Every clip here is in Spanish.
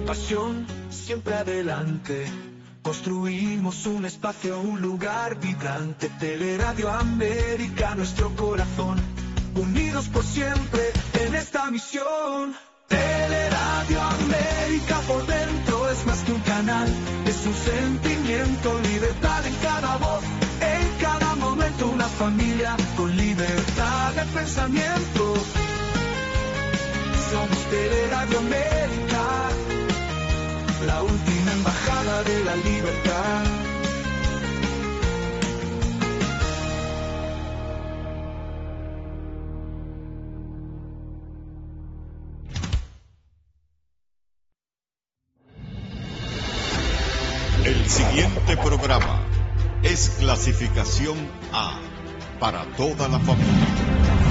pasión, siempre adelante. Construimos un espacio, un lugar vibrante. Teleradio América, nuestro corazón. Unidos por siempre en esta misión. Teleradio América, por dentro es más que un canal. Es un sentimiento, libertad en cada voz. En cada momento una familia con libertad de pensamiento. Somos Teleradio América, la última embajada de la libertad. El siguiente programa es clasificación A para toda la familia.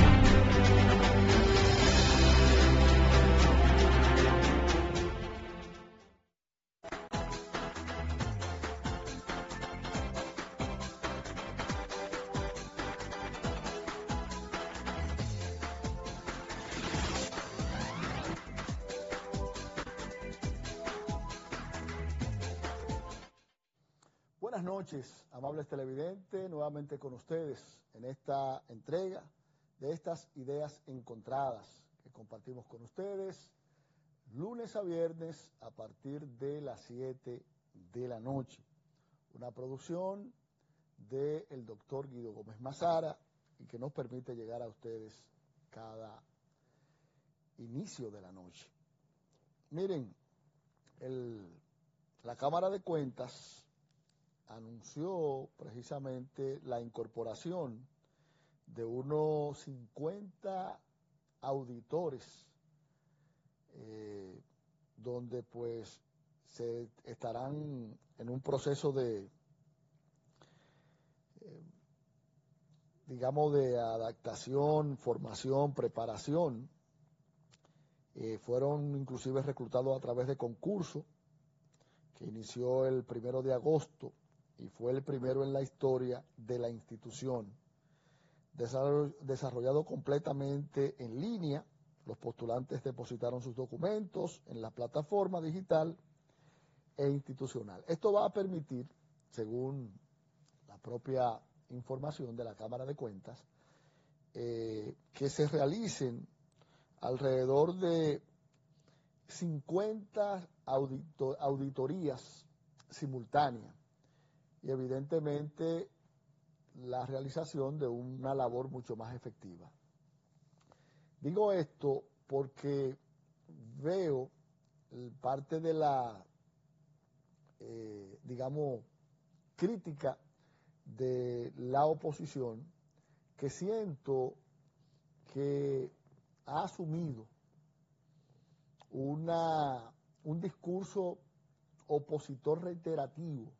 Buenas noches, amables televidentes, nuevamente con ustedes en esta entrega de estas ideas encontradas que compartimos con ustedes lunes a viernes a partir de las 7 de la noche. Una producción del doctor Guido Gómez Mazara y que nos permite llegar a ustedes cada inicio de la noche. Miren, la Cámara de Cuentas anunció precisamente la incorporación de unos 50 auditores, donde pues se estarán en un proceso de, digamos, de adaptación, formación, preparación. Fueron inclusive reclutados a través de concurso que inició el 1 de agosto y fue el primero en la historia de la institución, desarrollado completamente en línea. Los postulantes depositaron sus documentos en la plataforma digital e institucional. Esto va a permitir, según la propia información de la Cámara de Cuentas, que se realicen alrededor de 50 auditorías simultáneas y evidentemente la realización de una labor mucho más efectiva. Digo esto porque veo parte de la, digamos, crítica de la oposición, que siento que ha asumido un discurso opositor reiterativo,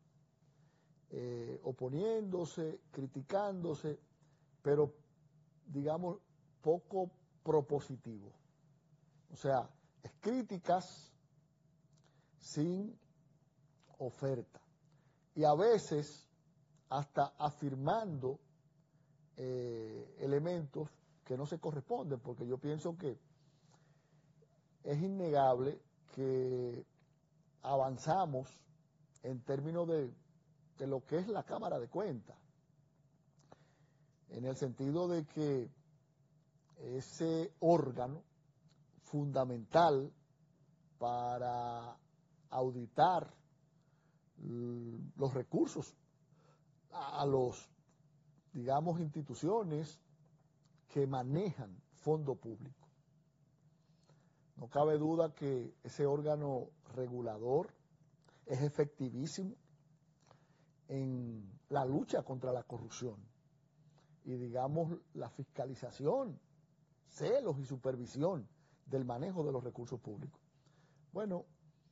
oponiéndose, criticándose, pero digamos poco propositivo. O sea, es críticas sin oferta y a veces hasta afirmando elementos que no se corresponden, porque yo pienso que es innegable que avanzamos en términos de lo que es la Cámara de Cuentas, en el sentido de que ese órgano fundamental para auditar los recursos a los, digamos, instituciones que manejan fondo público. No cabe duda que ese órgano regulador es efectivísimo en la lucha contra la corrupción y, digamos, la fiscalización, celos y supervisión del manejo de los recursos públicos. Bueno,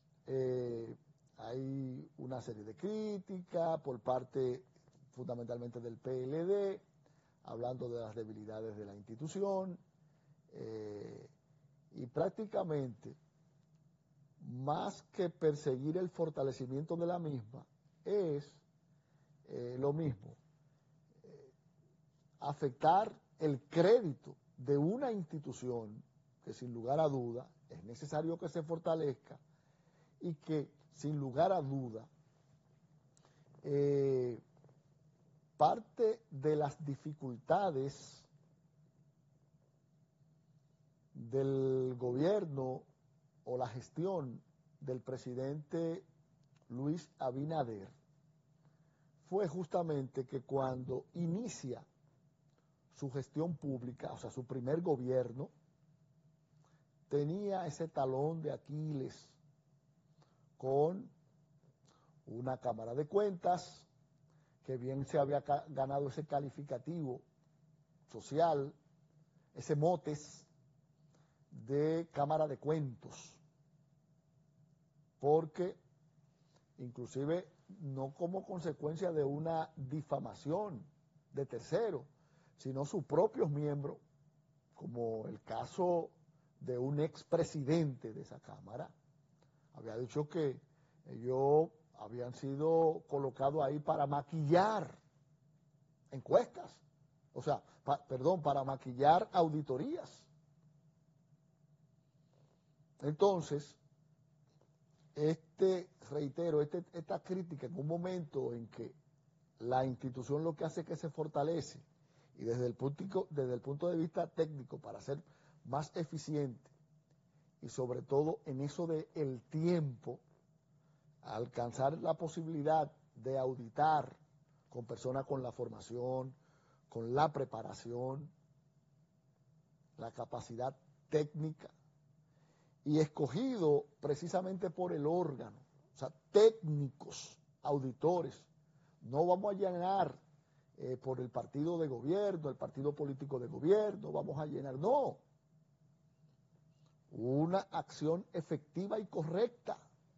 hay una serie de críticas por parte fundamentalmente del PLD, hablando de las debilidades de la institución, y prácticamente, más que perseguir el fortalecimiento de la misma, es lo mismo, afectar el crédito de una institución que sin lugar a duda es necesario que se fortalezca y que, sin lugar a duda, parte de las dificultades del gobierno o la gestión del presidente Luis Abinader fue justamente que cuando inicia su gestión pública, o sea, su primer gobierno, tenía ese talón de Aquiles con una Cámara de Cuentas que bien se había ganado ese calificativo social, ese motes de Cámara de Cuentos, porque inclusive no como consecuencia de una difamación de tercero, sino sus propios miembros, como el caso de un expresidente de esa Cámara, había dicho que ellos habían sido colocados ahí para maquillar encuestas, o sea, para maquillar auditorías. Entonces, reitero, esta crítica en un momento en que la institución lo que hace es que se fortalece y desde el punto de vista técnico para ser más eficiente y sobre todo en eso del tiempo, alcanzar la posibilidad de auditar con personas con la formación, con la preparación, la capacidad técnica, y escogido precisamente por el órgano, o sea, técnicos, auditores. No vamos a llenar por el partido de gobierno, el partido político de gobierno, vamos a llenar, no. Una acción efectiva y correcta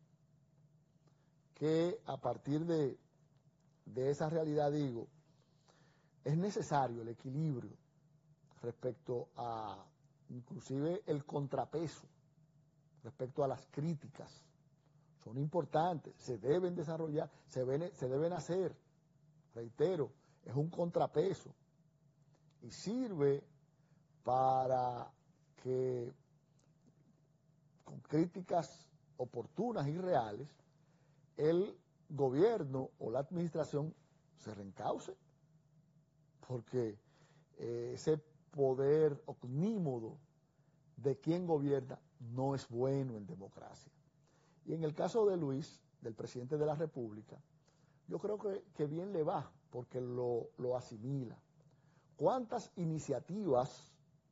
que a partir de esa realidad, digo, es necesario el equilibrio respecto a inclusive el contrapeso, respecto a las críticas. Son importantes, se deben desarrollar, se deben hacer. Reitero, es un contrapeso y sirve para que con críticas oportunas y reales el gobierno o la administración se reencauce, porque ese poder omnímodo de quien gobierna no es bueno en democracia. Y en el caso de Luis, del presidente de la República, yo creo que bien le va, porque lo asimila. ¿Cuántas iniciativas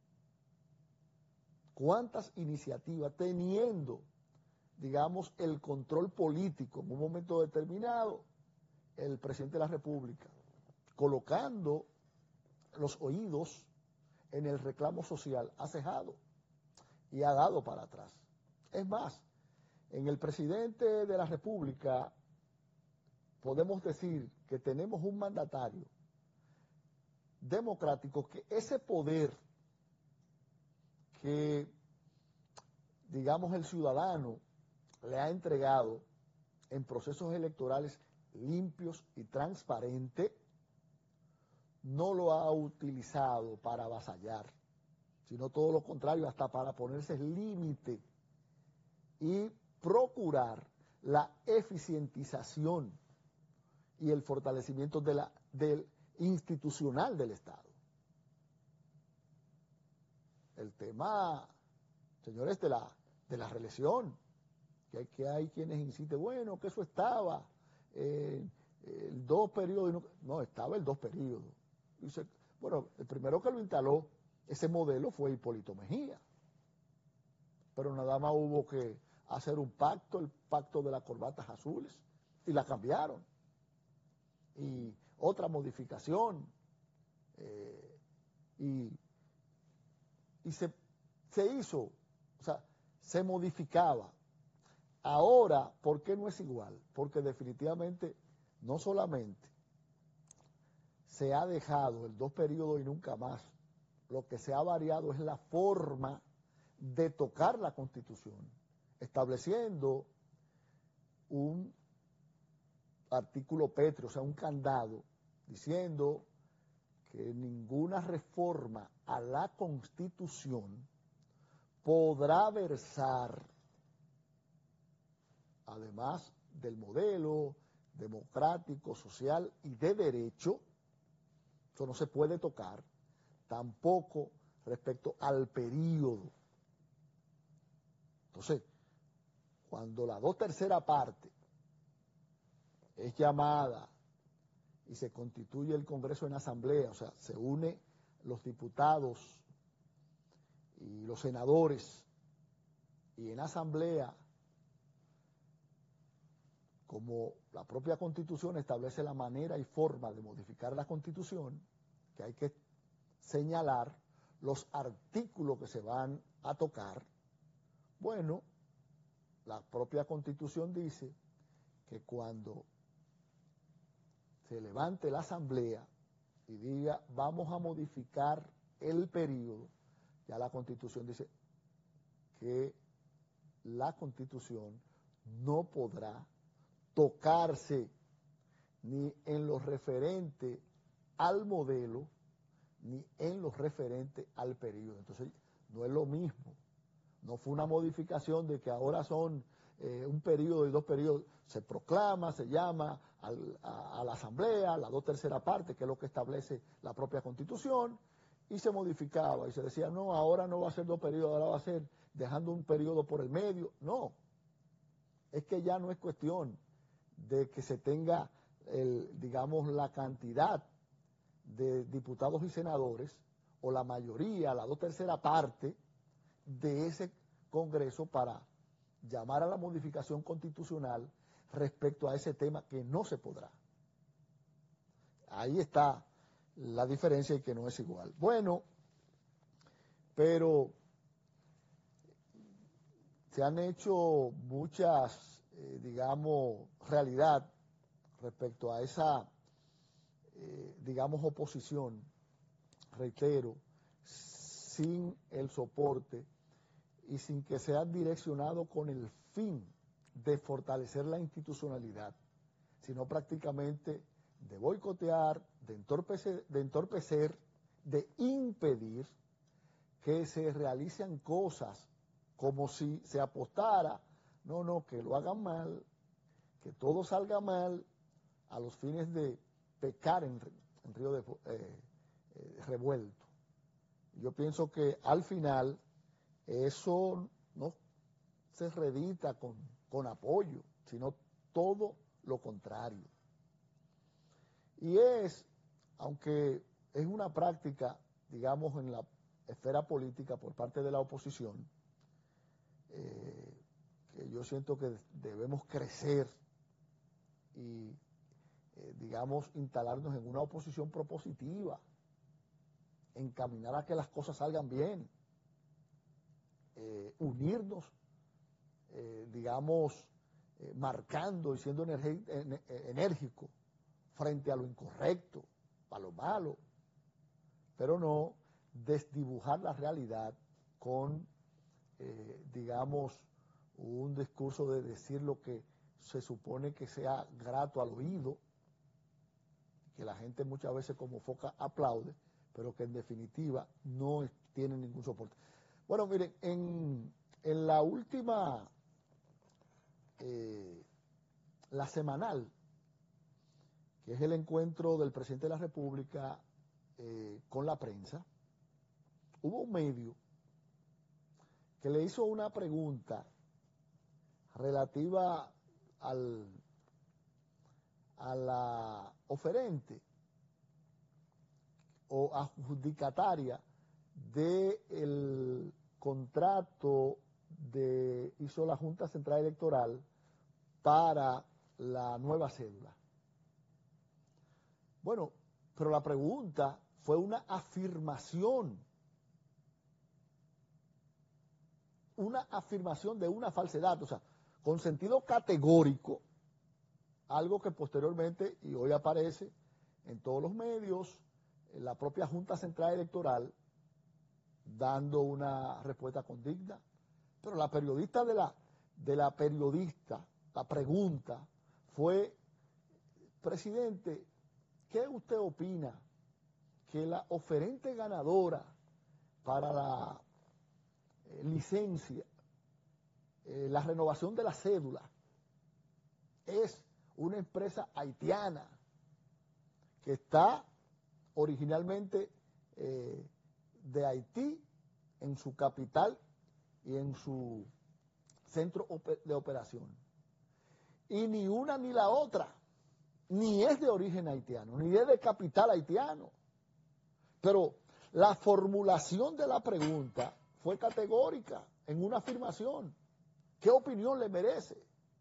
teniendo, digamos, el control político en un momento determinado, el presidente de la República, colocando los oídos en el reclamo social, ha cejado y ha dado para atrás? Es más, en el presidente de la República podemos decir que tenemos un mandatario democrático que ese poder que, digamos, el ciudadano le ha entregado en procesos electorales limpios y transparentes, no lo ha utilizado para avasallar, sino todo lo contrario, hasta para ponerse límite y procurar la eficientización y el fortalecimiento del institucional del Estado. El tema, señores, de la reelección, que hay quienes insisten, bueno, que eso estaba el 2 periodos, no, estaba el 2 periodos. Bueno, el primero que lo instaló ese modelo fue Hipólito Mejía, pero nada más hubo que hacer un pacto, el pacto de las corbatas azules, y la cambiaron. Y otra modificación, y se hizo, o sea, se modificaba. Ahora, ¿por qué no es igual? Porque definitivamente, no solamente se ha dejado el 2 periodos y nunca más, lo que se ha variado es la forma de tocar la Constitución, estableciendo un artículo pétreo, o sea, un candado, diciendo que ninguna reforma a la Constitución podrá versar además del modelo democrático, social y de derecho, eso no se puede tocar, tampoco respecto al período. Entonces, cuando la 2/3 parte es llamada y se constituye el Congreso en asamblea, o sea, se une los diputados y los senadores, y en asamblea, como la propia Constitución establece la manera y forma de modificar la Constitución, que hay que señalar los artículos que se van a tocar, bueno, la propia Constitución dice que cuando se levante la asamblea y diga vamos a modificar el periodo, ya la Constitución dice que la Constitución no podrá tocarse ni en lo referente al modelo ni en lo referente al periodo. Entonces no es lo mismo, no fue una modificación de que ahora son un periodo y 2 periodos, se proclama, se llama a la asamblea, la 2/3 parte, que es lo que establece la propia Constitución, y se modificaba y se decía, no, ahora no va a ser 2 periodos, ahora va a ser dejando un periodo por el medio. No, es que ya no es cuestión de que se tenga, digamos, la cantidad de diputados y senadores, o la mayoría, la 2/3 parte de ese Congreso para llamar a la modificación constitucional respecto a ese tema, que no se podrá. Ahí está la diferencia y que no es igual. Bueno, pero se han hecho muchas, digamos, realidad respecto a esa, digamos, oposición, reitero, sin el soporte y sin que sea direccionado con el fin de fortalecer la institucionalidad, sino prácticamente de boicotear, de entorpecer, de impedir que se realicen cosas como si se apostara, no, que lo hagan mal, que todo salga mal, a los fines de pecar en río de revuelto. Yo pienso que al final eso no se redita con apoyo, sino todo lo contrario. Y aunque es una práctica, digamos, en la esfera política por parte de la oposición, que yo siento que debemos crecer y, digamos, instalarnos en una oposición propositiva, encaminar a que las cosas salgan bien, unirnos, digamos, marcando y siendo enérgico frente a lo incorrecto, a lo malo, pero no desdibujar la realidad con, digamos, un discurso de decir lo que se supone que sea grato al oído, que la gente muchas veces como foca aplaude, pero que en definitiva no tiene ningún soporte. Bueno, miren, en la última, la semanal, que es el encuentro del presidente de la República con la prensa, hubo un medio que le hizo una pregunta relativa a la oferente o adjudicataria del contrato que hizo la Junta Central Electoral para la nueva cédula. Bueno, pero la pregunta fue una afirmación de una falsedad, o sea, con sentido categórico, algo que posteriormente, y hoy aparece en todos los medios, en la propia Junta Central Electoral, dando una respuesta condigna. Pero la periodista la pregunta fue, presidente, ¿qué usted opina que la oferente ganadora para la licencia, la renovación de la cédula, es una empresa haitiana que está originalmente de Haití en su capital y en su centro de operación. Y ni una ni la otra, ni es de origen haitiano, ni es de capital haitiano. Pero la formulación de la pregunta fue categórica en una afirmación. ¿Qué opinión le merece?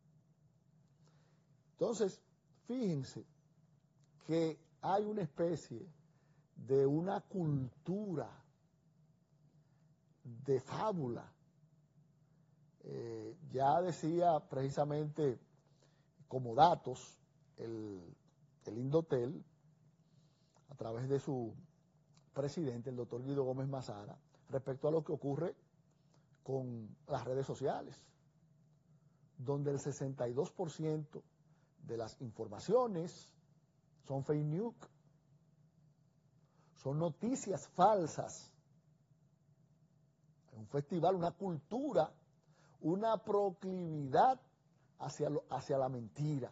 Entonces, fíjense que hay una especie de una cultura de fábula. Ya decía precisamente como datos el Indotel, a través de su presidente, el doctor Guido Gómez Mazara, respecto a lo que ocurre con las redes sociales, donde el 62% de las informaciones son fake news, son noticias falsas. Un festival, una cultura, una proclividad hacia la mentira,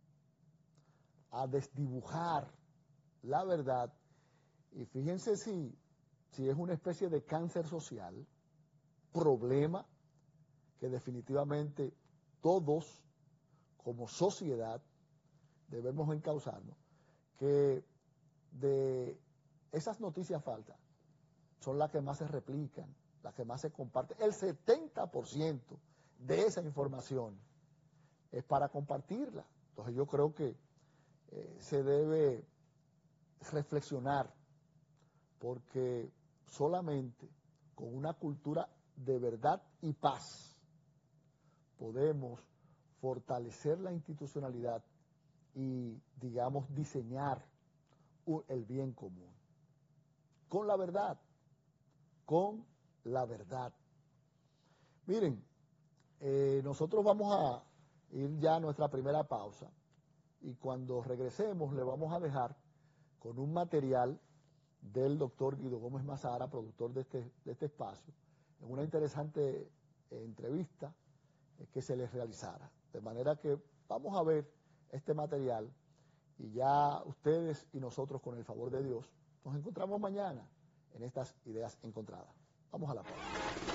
a desdibujar la verdad. Y fíjense si es una especie de cáncer social, problema que definitivamente todos como sociedad debemos encauzarnos, que de esas noticias falsas son las que más se replican, las que más se comparten. El 70% de esa información es para compartirla. Entonces yo creo que se debe reflexionar, porque solamente con una cultura de verdad y paz podemos fortalecer la institucionalidad y, digamos, diseñar el bien común. Con la verdad, con la verdad. Miren, nosotros vamos a ir ya a nuestra primera pausa y cuando regresemos le vamos a dejar con un material del doctor Guido Gómez Mazara, productor de este espacio, en una interesante entrevista que se les realizara. De manera que vamos a ver este material y ya ustedes y nosotros, con el favor de Dios, nos encontramos mañana en estas ideas encontradas. Vamos a la pausa.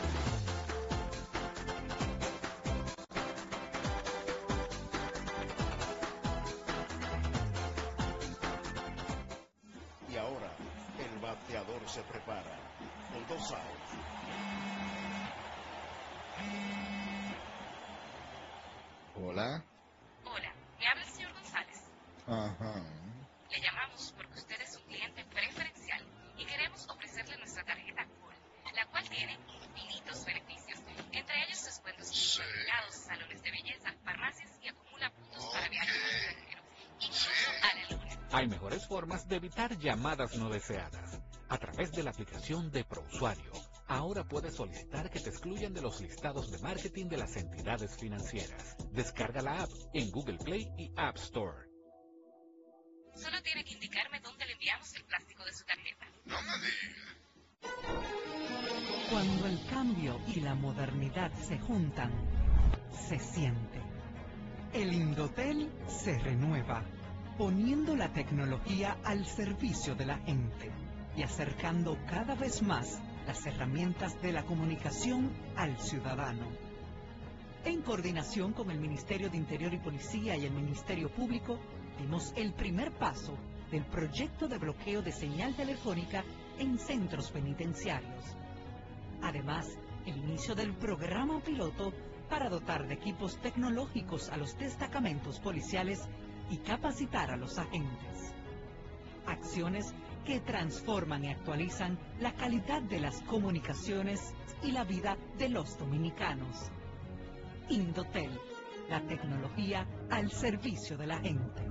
Y ahora, el bateador se prepara. Con 2 outs. Hola. Hola, me habla el señor González. Ajá. Le llamamos porque usted es un cliente preferencial y queremos ofrecerle nuestra tarjeta Cool, la cual tiene infinitos beneficios, entre ellos descuentos en supermercados, salones de belleza, farmacias y acumula puntos para viajes al extranjero, incluso a la luna. Hay mejores formas de evitar llamadas no deseadas. A través de la aplicación de ProUsuario, ahora puedes solicitar que te excluyan de los listados de marketing de las entidades financieras. Descarga la app en Google Play y App Store. Solo tiene que indicarme dónde le enviamos el plástico de su tarjeta. No me digas. Cuando el cambio y la modernidad se juntan, se siente. El Indotel se renueva, poniendo la tecnología al servicio de la gente y acercando cada vez más las herramientas de la comunicación al ciudadano. En coordinación con el Ministerio de Interior y Policía y el Ministerio Público, dimos el primer paso del proyecto de bloqueo de señal telefónica en centros penitenciarios. Además, el inicio del programa piloto para dotar de equipos tecnológicos a los destacamentos policiales y capacitar a los agentes. Acciones que transforman y actualizan la calidad de las comunicaciones y la vida de los dominicanos. Indotel, la tecnología al servicio de la gente.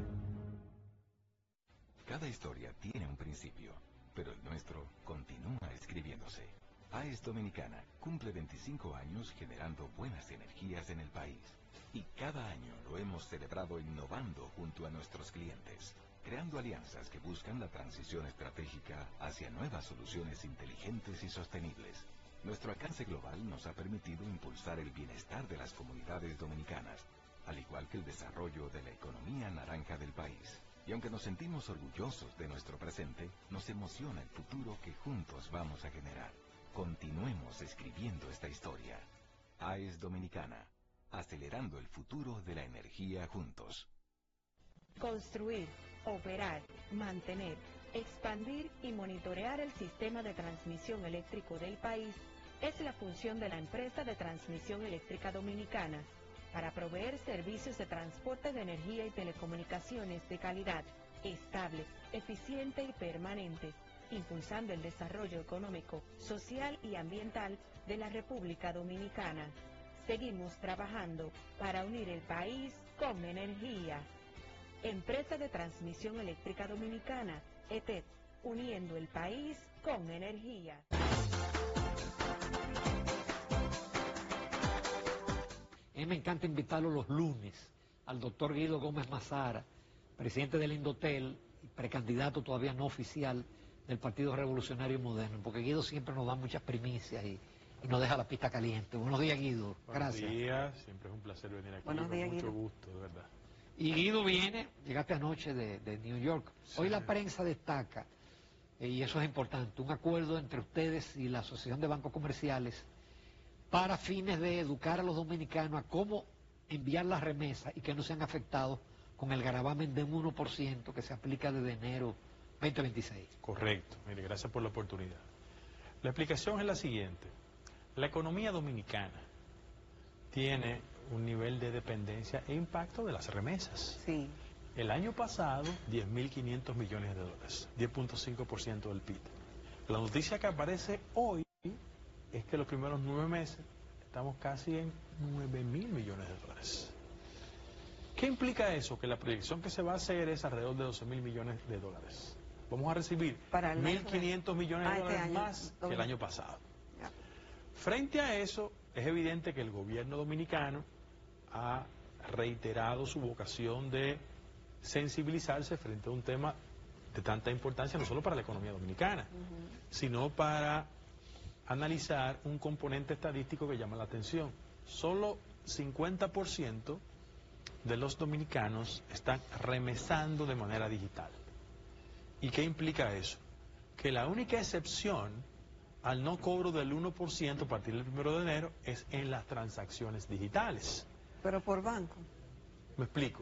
Cada historia tiene un principio, pero el nuestro continúa escribiéndose. AES Dominicana cumple 25 años generando buenas energías en el país. Y cada año lo hemos celebrado innovando junto a nuestros clientes, creando alianzas que buscan la transición estratégica hacia nuevas soluciones inteligentes y sostenibles. Nuestro alcance global nos ha permitido impulsar el bienestar de las comunidades dominicanas, al igual que el desarrollo de la economía naranja del país. Y aunque nos sentimos orgullosos de nuestro presente, nos emociona el futuro que juntos vamos a generar. Continuemos escribiendo esta historia. AES Dominicana, acelerando el futuro de la energía juntos. Construir, operar, mantener, expandir y monitorear el sistema de transmisión eléctrico del país es la función de la empresa de transmisión eléctrica dominicana para proveer servicios de transporte de energía y telecomunicaciones de calidad, estable, eficiente y permanente, impulsando el desarrollo económico, social y ambiental de la República Dominicana. Seguimos trabajando para unir el país con energía. Empresa de Transmisión Eléctrica Dominicana, ETED, uniendo el país con energía. A mí me encanta invitarlo los lunes al doctor Guido Gómez Mazara, presidente del Indotel, precandidato todavía no oficial del Partido Revolucionario Moderno, porque Guido siempre nos da muchas primicias y nos deja la pista caliente. Buenos días, Guido. Gracias. Buenos días, siempre es un placer venir aquí. Buenos días, mucho Guido. gusto, de verdad. Y Guido viene, llegaste anoche de New York. Sí. Hoy la prensa destaca, y eso es importante, un acuerdo entre ustedes y la Asociación de Bancos Comerciales para fines de educar a los dominicanos a cómo enviar las remesas y que no sean afectados con el gravamen de un 1% que se aplica desde enero 2026. Correcto, mire, gracias por la oportunidad. La explicación es la siguiente. La economía dominicana tiene un nivel de dependencia e impacto de las remesas. Sí. El año pasado, 10.500 millones de dólares, 10.5% del PIB. La noticia que aparece hoy es que los primeros 9 meses estamos casi en 9.000 millones de dólares. ¿Qué implica eso? Que la proyección que se va a hacer es alrededor de 12.000 millones de dólares. Vamos a recibir 1.500 millones de dólares más que el año pasado. Ya. Frente a eso, es evidente que el gobierno dominicano ha reiterado su vocación de sensibilizarse frente a un tema de tanta importancia, no solo para la economía dominicana, sino para analizar un componente estadístico que llama la atención. Solo 50% de los dominicanos están remesando de manera digital. ¿Y qué implica eso? Que la única excepción al no cobro del 1% a partir del 1 de enero es en las transacciones digitales. Pero por banco. Me explico.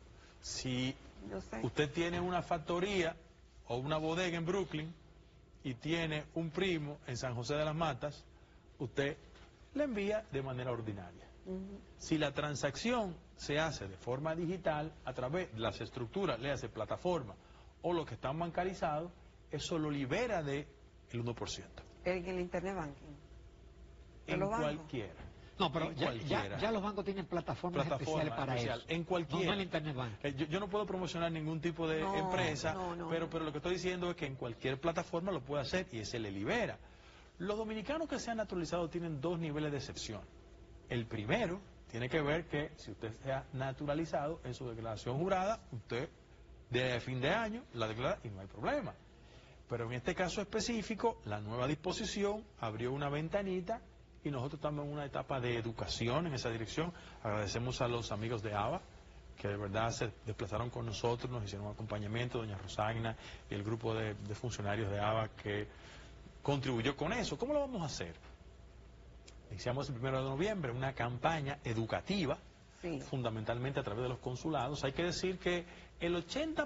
Si Yo sé. usted tiene una factoría o una bodega en Brooklyn y tiene un primo en San José de las Matas, usted le envía de manera ordinaria. Si la transacción se hace de forma digital a través de las estructuras, le hace plataforma o los que están bancarizados, eso lo libera del 1%. El Internet Banking. En los bancos. cualquiera. No, pero En ya cualquiera. los bancos tienen plataformas especiales para especial, eso. en cualquiera. No el Internet Banking. Yo no puedo promocionar ningún tipo de empresa, pero lo que estoy diciendo es que en cualquier plataforma lo puede hacer y se le libera. Los dominicanos que se han naturalizado tienen 2 niveles de excepción. El primero tiene que ver que si usted se ha naturalizado en su declaración jurada, usted de fin de año la declara y no hay problema. Pero en este caso específico, la nueva disposición abrió una ventanita y nosotros estamos en una etapa de educación en esa dirección. Agradecemos a los amigos de ABA, que de verdad se desplazaron con nosotros, nos hicieron un acompañamiento, doña Rosagna y el grupo de funcionarios de ABA que contribuyó con eso. ¿Cómo lo vamos a hacer? Iniciamos el 1 de noviembre una campaña educativa, fundamentalmente a través de los consulados. Hay que decir que el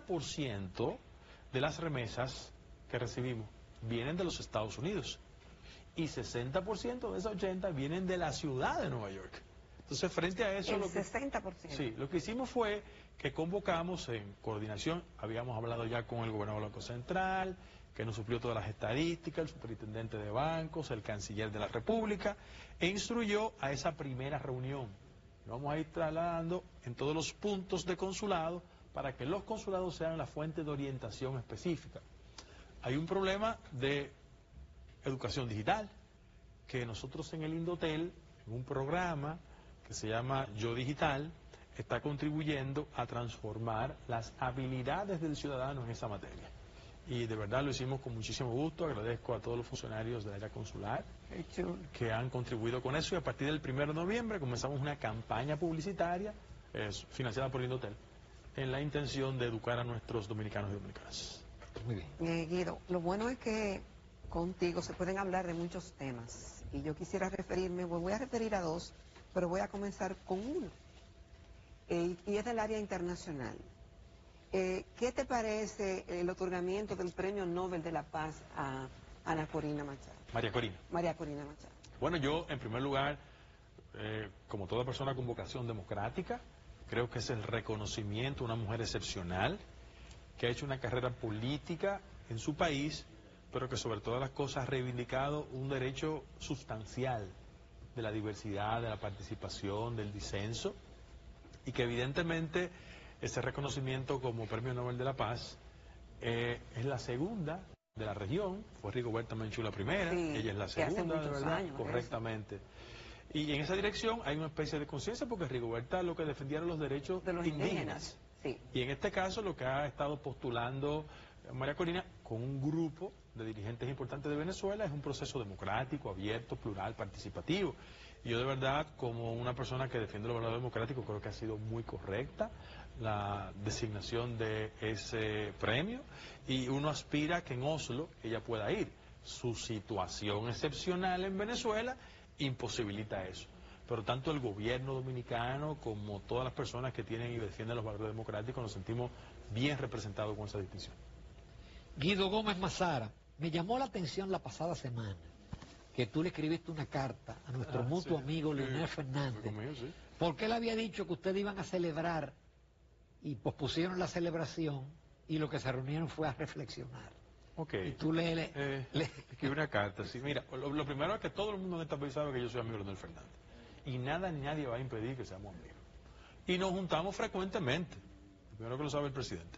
80% de las remesas que recibimos vienen de los Estados Unidos y 60% de esas 80 vienen de la ciudad de Nueva York. Entonces, frente a eso... El 60%. Sí, lo que hicimos fue que convocamos en coordinación, habíamos hablado ya con el gobernador del Banco Central, que nos suplió todas las estadísticas, el superintendente de bancos, el canciller de la República, e instruyó a esa primera reunión. Lo vamos a ir trasladando en todos los puntos de consulado para que los consulados sean la fuente de orientación específica. Hay un problema de educación digital, que nosotros en el Indotel, en un programa que se llama Yo Digital, está contribuyendo a transformar las habilidades del ciudadano en esa materia. Y de verdad lo hicimos con muchísimo gusto. Agradezco a todos los funcionarios del área consular que han contribuido con eso. Y a partir del 1 de noviembre comenzamos una campaña publicitaria financiada por el Indotel, en la intención de educar a nuestros dominicanos y dominicanas. Muy bien. Guido, lo bueno es que contigo se pueden hablar de muchos temas y yo quisiera referirme, voy a referir a dos, pero voy a comenzar con uno, y es del área internacional. ¿Qué te parece el otorgamiento del Premio Nobel de la Paz a Ana Corina Machado? María Corina. María Corina Machado. Bueno, yo en primer lugar, como toda persona con vocación democrática, creo que es el reconocimiento a una mujer excepcional que ha hecho una carrera política en su país, pero que sobre todas las cosas ha reivindicado un derecho sustancial de la diversidad, de la participación, del disenso, y que evidentemente ese reconocimiento como Premio Nobel de la Paz es la segunda de la región. Fue Rigoberta Menchú la primera, sí, ella es la segunda, de verdad, años, correctamente. Y en esa dirección hay una especie de conciencia, porque Rigoberta lo que defendía eran los derechos de los indígenas. Sí. Y en este caso lo que ha estado postulando María Corina con un grupo de dirigentes importantes de Venezuela es un proceso democrático, abierto, plural, participativo. Y yo de verdad, como una persona que defiende los valores democráticos, creo que ha sido muy correcta la designación de ese premio, y uno aspira a que en Oslo ella pueda ir. Su situación excepcional en Venezuela imposibilita eso. Pero tanto el gobierno dominicano como todas las personas que tienen y defienden los valores democráticos nos sentimos bien representados con esa distinción. Guido Gómez Mazara, me llamó la atención la pasada semana que tú le escribiste una carta a nuestro mutuo amigo Leonel Fernández, conmigo, sí, porque él había dicho que ustedes iban a celebrar y pospusieron la celebración y lo que se reunieron fue a reflexionar. Ok. Y tú le escribí una carta, sí. Mira, lo primero es que todo el mundo en este país sabe que yo soy amigo de Leonel Fernández. Y nada ni nadie va a impedir que seamos amigos. Y nos juntamos frecuentemente. Primero que lo sabe el presidente.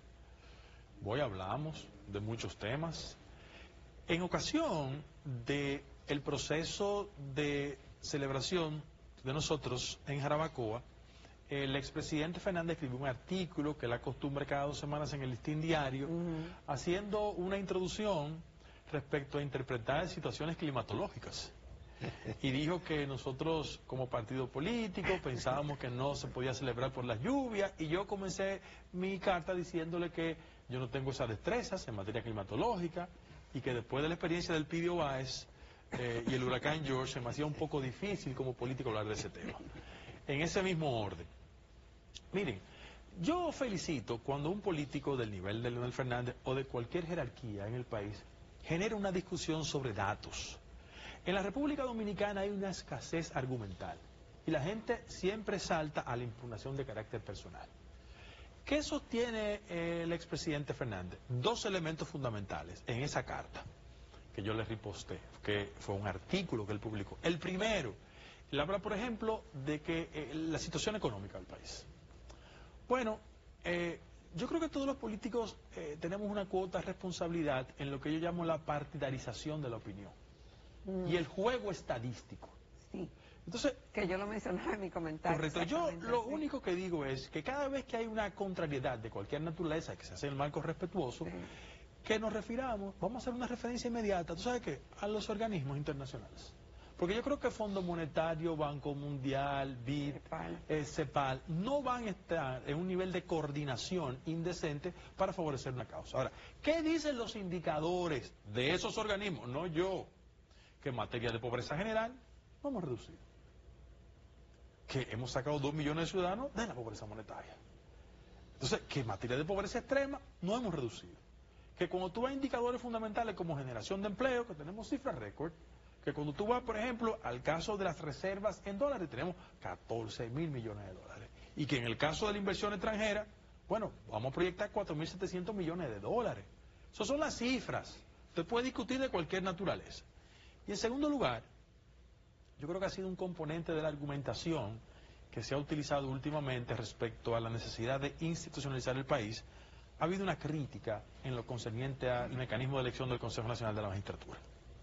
Hablamos de muchos temas. En ocasión de el proceso de celebración de nosotros en Jarabacoa, el expresidente Fernández escribió un artículo que él acostumbra cada 2 semanas en el Listín Diario, haciendo una introducción respecto a interpretar situaciones climatológicas. Y dijo que nosotros como partido político pensábamos que no se podía celebrar por las lluvias, y yo comencé mi carta diciéndole que yo no tengo esas destrezas en materia climatológica, y que después de la experiencia del Pidio Báez y el huracán George se me hacía un poco difícil como político hablar de ese tema. En ese mismo orden, miren, yo felicito cuando un político del nivel de Leonel Fernández o de cualquier jerarquía en el país genera una discusión sobre datos. En la República Dominicana hay una escasez argumental y la gente siempre salta a la impugnación de carácter personal. ¿Qué sostiene el expresidente Fernández? 2 elementos fundamentales en esa carta que yo le riposté, que fue un artículo que él publicó. El primero, él habla, por ejemplo, de que la situación económica del país. Bueno, yo creo que todos los políticos tenemos una cuota de responsabilidad en lo que yo llamo la partidarización de la opinión y el juego estadístico. Sí. Entonces, que yo lo mencionaba en mi comentario. Correcto. Yo lo único que digo es que cada vez que hay una contrariedad de cualquier naturaleza que se hace en el marco respetuoso, que nos refiramos, vamos a hacer una referencia inmediata, ¿tú sabes qué? A los organismos internacionales. Porque yo creo que Fondo Monetario, Banco Mundial, BID, CEPAL, no van a estar en un nivel de coordinación indecente para favorecer una causa. Ahora, ¿qué dicen los indicadores de esos organismos? No yo. Que en materia de pobreza general no hemos reducido. Que hemos sacado 2 millones de ciudadanos de la pobreza monetaria. Entonces, que en materia de pobreza extrema no hemos reducido. Que cuando tú vas a indicadores fundamentales como generación de empleo, que tenemos cifras récord, que cuando tú vas, por ejemplo, al caso de las reservas en dólares, tenemos 14.000 millones de dólares. Y que en el caso de la inversión extranjera, bueno, vamos a proyectar 4.700 millones de dólares. Esas son las cifras. Usted puede discutir de cualquier naturaleza. Y en segundo lugar, yo creo que ha sido un componente de la argumentación que se ha utilizado últimamente respecto a la necesidad de institucionalizar el país. Ha habido una crítica en lo concerniente al mecanismo de elección del Consejo Nacional de la Magistratura.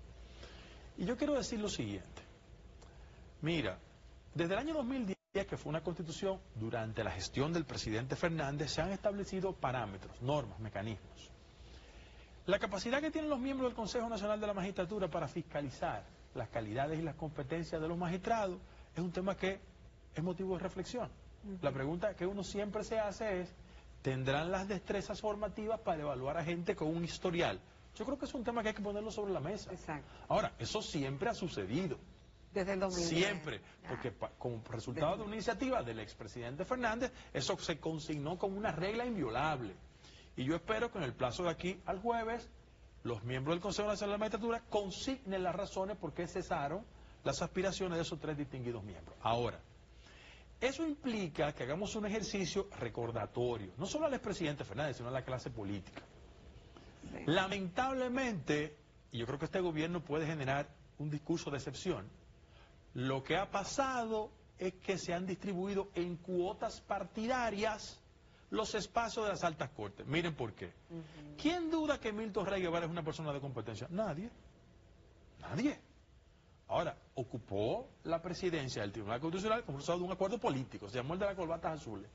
Y yo quiero decir lo siguiente. Mira, desde el año 2010, que fue una constitución, durante la gestión del presidente Fernández, se han establecido parámetros, normas, mecanismos. La capacidad que tienen los miembros del Consejo Nacional de la Magistratura para fiscalizar las calidades y las competencias de los magistrados es un tema que es motivo de reflexión. La pregunta que uno siempre se hace es, ¿tendrán las destrezas formativas para evaluar a gente con un historial? Yo creo que es un tema que hay que ponerlo sobre la mesa. Exacto. Ahora, eso siempre ha sucedido. Desde el 2010. Siempre, porque como resultado de una iniciativa del expresidente Fernández, eso se consignó como una regla inviolable. Y yo espero que en el plazo de aquí al jueves, los miembros del Consejo Nacional de la Magistratura consignen las razones por qué cesaron las aspiraciones de esos 3 distinguidos miembros. Ahora, eso implica que hagamos un ejercicio recordatorio, no solo al expresidente Fernández, sino a la clase política. Sí. Lamentablemente, y yo creo que este gobierno puede generar un discurso de excepción, lo que ha pasado es que se han distribuido en cuotas partidarias los espacios de las altas cortes. Miren por qué. ¿Quién duda que Milton Rey Guevara es una persona de competencia? Nadie. Nadie. Ahora, ocupó la presidencia del Tribunal Constitucional como resultado de un acuerdo político, se llamó el de las corbatas azules.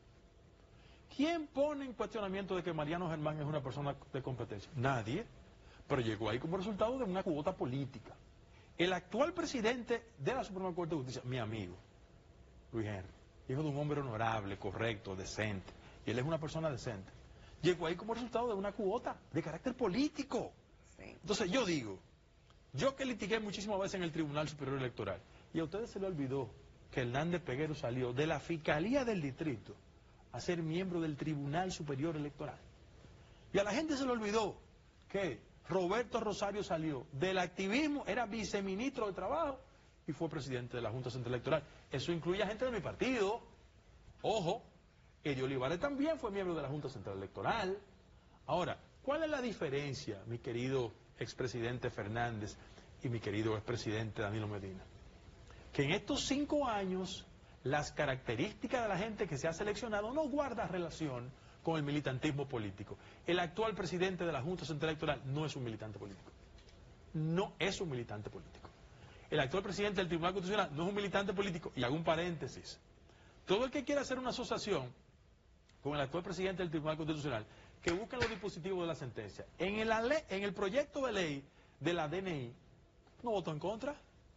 ¿Quién pone en cuestionamiento de que Mariano Germán es una persona de competencia? Nadie. Pero llegó ahí como resultado de una cuota política. El actual presidente de la Suprema Corte de Justicia, mi amigo, Luis Henry, hijo de un hombre honorable, correcto, decente, y él es una persona decente, llegó ahí como resultado de una cuota de carácter político. Sí. Entonces yo digo, yo que litigué muchísimas veces en el Tribunal Superior Electoral, y a ustedes se le olvidó que Hernández Peguero salió de la Fiscalía del Distrito a ser miembro del Tribunal Superior Electoral. Y a la gente se le olvidó que Roberto Rosario salió del activismo, era viceministro de Trabajo y fue presidente de la Junta Central Electoral. Eso incluye a gente de mi partido. Ojo, Eddie Olivares también fue miembro de la Junta Central Electoral. Ahora, ¿cuál es la diferencia, mi querido expresidente Fernández y mi querido expresidente Danilo Medina? Que en estos 5 años, las características de la gente que se ha seleccionado no guarda relación con el militantismo político. El actual presidente de la Junta Central Electoral no es un militante político. No es un militante político. El actual presidente del Tribunal Constitucional no es un militante político. Y hago un paréntesis. Todo el que quiera hacer una asociación con el actual presidente del Tribunal Constitucional, que busquen los dispositivos de la sentencia. En el proyecto de ley de la DNI, no votó en contra.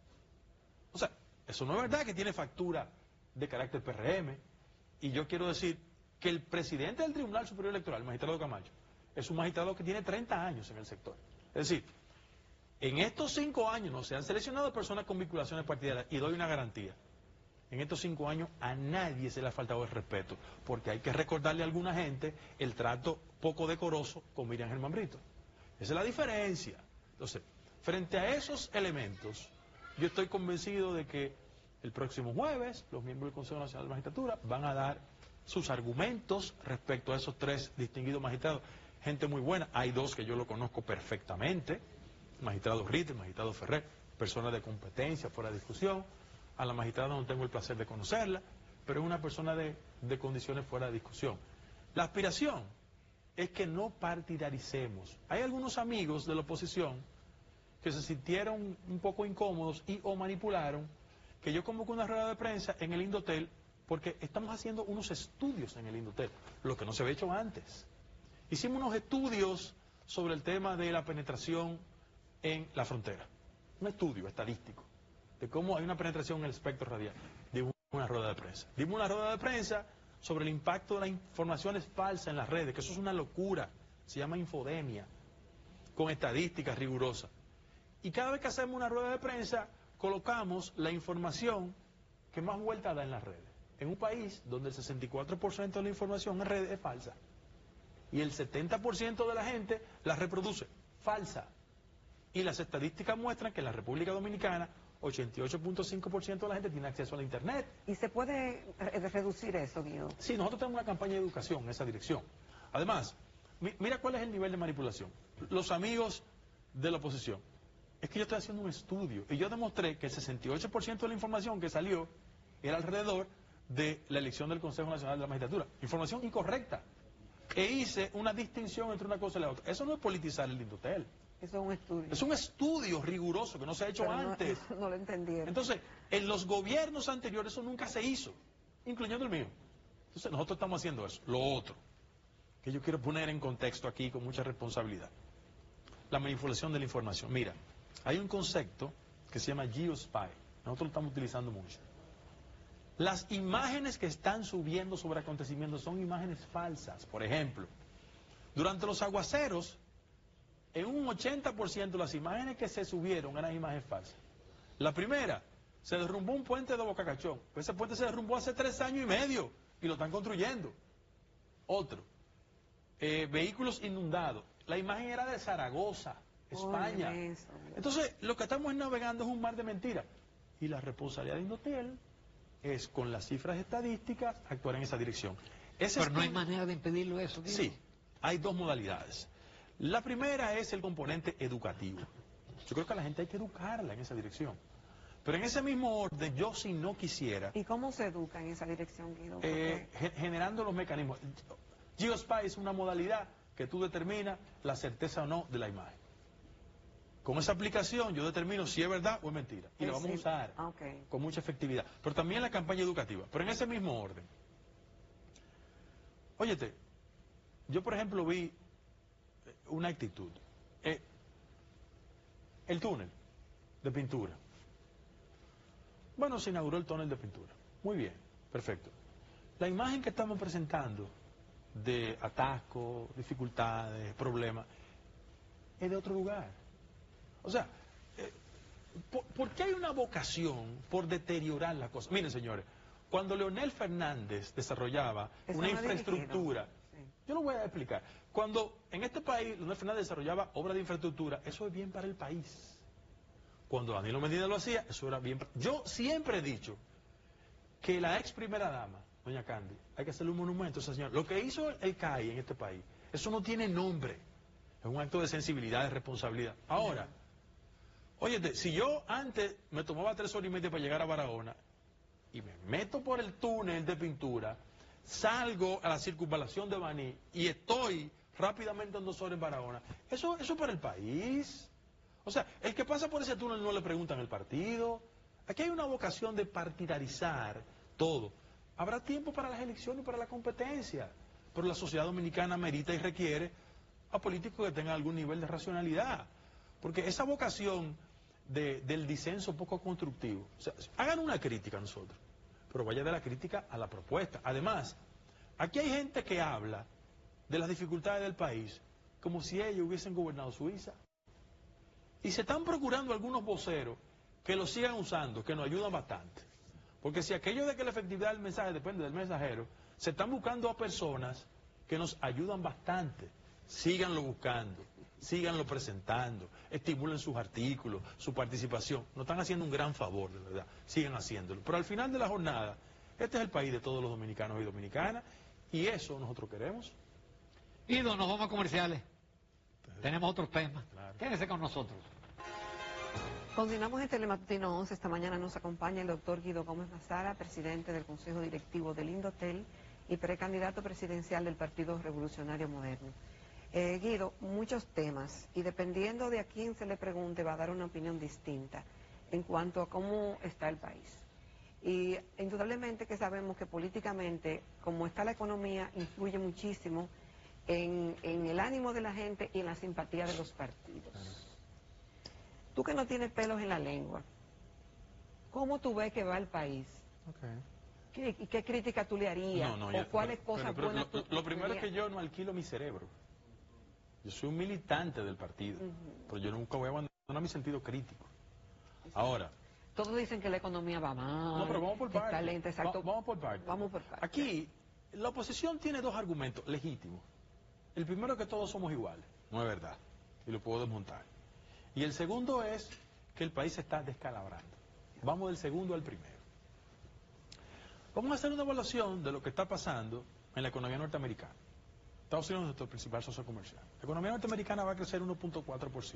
O sea, eso no es verdad que tiene factura de carácter PRM. Y yo quiero decir que el presidente del Tribunal Superior Electoral, el magistrado Camacho, es un magistrado que tiene 30 años en el sector. Es decir, en estos 5 años no se han seleccionado personas con vinculaciones partidarias, y doy una garantía. En estos 5 años a nadie se le ha faltado el respeto, porque hay que recordarle a alguna gente el trato poco decoroso con Miriam Germán Brito. Esa es la diferencia. Entonces, frente a esos elementos, yo estoy convencido de que el próximo jueves los miembros del Consejo Nacional de la Magistratura van a dar sus argumentos respecto a esos 3 distinguidos magistrados. Gente muy buena, hay 2 que yo lo conozco perfectamente, el magistrado Ritter, el magistrado Ferrer, personas de competencia, fuera de discusión. A la magistrada no tengo el placer de conocerla, pero es una persona de condiciones fuera de discusión. La aspiración es que no partidaricemos. Hay algunos amigos de la oposición que se sintieron un poco incómodos y o manipularon que yo convoqué una rueda de prensa en el Indotel porque estamos haciendo unos estudios en el Indotel, lo que no se había hecho antes. Hicimos unos estudios sobre el tema de la penetración en la frontera, un estudio estadístico de cómo hay una penetración en el espectro radial. Dimos una rueda de prensa. Dimos una rueda de prensa sobre el impacto de las informaciones falsas en las redes, que eso es una locura, se llama infodemia, con estadísticas rigurosas. Y cada vez que hacemos una rueda de prensa, colocamos la información que más vuelta da en las redes. En un país donde el 64% de la información en redes es falsa. Y el 70% de la gente la reproduce falsa. Y las estadísticas muestran que en la República Dominicana 88.5% de la gente tiene acceso a la Internet. ¿Y se puede reducir eso, Guido? Sí, nosotros tenemos una campaña de educación en esa dirección. Además, mira cuál es el nivel de manipulación. Los amigos de la oposición. Es que yo estoy haciendo un estudio y yo demostré que el 68% de la información que salió era alrededor de la elección del Consejo Nacional de la Magistratura. Información incorrecta. E hice una distinción entre una cosa y la otra. Eso no es politizar el Indotel. Eso es un estudio. Es un estudio riguroso que no se ha hecho pero antes. No lo entendieron. Entonces, en los gobiernos anteriores eso nunca se hizo, incluyendo el mío. Entonces, nosotros estamos haciendo eso. Lo otro, que yo quiero poner en contexto aquí con mucha responsabilidad. La manipulación de la información. Mira, hay un concepto que se llama Geospy. Nosotros lo estamos utilizando mucho. Las imágenes que están subiendo sobre acontecimientos son imágenes falsas. Por ejemplo, durante los aguaceros, en un 80% las imágenes que se subieron eran imágenes falsas. La primera, se derrumbó un puente de Bocacachón. Ese puente se derrumbó hace 3 años y medio y lo están construyendo. Otro, vehículos inundados. La imagen era de Zaragoza, España. Entonces, lo que estamos navegando es un mar de mentiras. Y la responsabilidad de Indotel es, con las cifras estadísticas, actuar en esa dirección. Pero no hay manera de impedirlo eso, ¿no? Sí, hay 2 modalidades. La primera es el componente educativo. Yo creo que a la gente hay que educarla en esa dirección. Pero en ese mismo orden, yo si no quisiera... ¿Y cómo se educa en esa dirección, Guido? Generando los mecanismos. GeoSpy es una modalidad que tú determinas la certeza o no de la imagen. Con esa aplicación yo determino si es verdad o es mentira. Y la vamos a usar con mucha efectividad. Pero también la campaña educativa. Pero en ese mismo orden. Óyete, yo por ejemplo vi una actitud. El túnel de pintura. Bueno, se inauguró el túnel de pintura. Muy bien, perfecto. La imagen que estamos presentando de atascos, dificultades, problemas, es de otro lugar. O sea, ¿por qué hay una vocación por deteriorar las cosas? Miren, señores, cuando Leonel Fernández desarrollaba una infraestructura, yo lo voy a explicar. Cuando en este país Leonel Fernández desarrollaba obras de infraestructura, eso es bien para el país. Cuando Danilo Medina lo hacía, eso era bien. Yo siempre he dicho que la ex primera dama, doña Candy, hay que hacerle un monumento a esa señora. Lo que hizo el CAI en este país, eso no tiene nombre. Es un acto de sensibilidad, de responsabilidad. Ahora, óyete, si yo antes me tomaba 3 horas y media para llegar a Barahona y me meto por el túnel de pintura, salgo a la circunvalación de Baní y estoy rápidamente en 2 horas en Barahona, eso para el país. O sea, el que pasa por ese túnel no le preguntan el partido. Aquí hay una vocación de partidarizar todo. Habrá tiempo para las elecciones y para la competencia, pero la sociedad dominicana merita y requiere a políticos que tengan algún nivel de racionalidad. Porque esa vocación del disenso poco constructivo, o sea, hagan una crítica a nosotros, pero vaya de la crítica a la propuesta. Además, aquí hay gente que habla de las dificultades del país como si ellos hubiesen gobernado Suiza. Y se están procurando algunos voceros que lo sigan usando, que nos ayudan bastante. Porque si aquello de que la efectividad del mensaje depende del mensajero, se están buscando a personas que nos ayudan bastante. Síganlo buscando, síganlo presentando, estimulen sus artículos, su participación. Nos están haciendo un gran favor, de verdad. Sigan haciéndolo. Pero al final de la jornada, este es el país de todos los dominicanos y dominicanas, y eso nosotros queremos. Guido, nos vamos a comerciales. Tenemos otros temas. Claro. Quédese con nosotros. Continuamos en Telematutino 11. Esta mañana nos acompaña el doctor Guido Gómez Mazara, presidente del Consejo Directivo del Indotel y precandidato presidencial del Partido Revolucionario Moderno. Guido, muchos temas, y dependiendo de a quién se le pregunte va a dar una opinión distinta en cuanto a cómo está el país. Y indudablemente que sabemos que políticamente, como está la economía, influye muchísimo en el ánimo de la gente y en la simpatía de los partidos. Tú que no tienes pelos en la lengua, ¿cómo tú ves que va el país? ¿Qué crítica tú le harías? ¿O cuáles cosas buenas tú Lo primero es que yo no alquilo mi cerebro. Yo soy un militante del partido, pero yo nunca voy a abandonar mi sentido crítico. Ahora... Todos dicen que la economía va mal. No, pero vamos por partes. Vamos por partes. Aquí, la oposición tiene 2 argumentos legítimos. El primero es que todos somos iguales. No es verdad. Y lo puedo desmontar. Y el segundo es que el país se está descalabrando. Vamos del segundo al primero. Vamos a hacer una evaluación de lo que está pasando en la economía norteamericana. Estados Unidos es nuestro principal socio comercial. La economía norteamericana va a crecer 1.4%.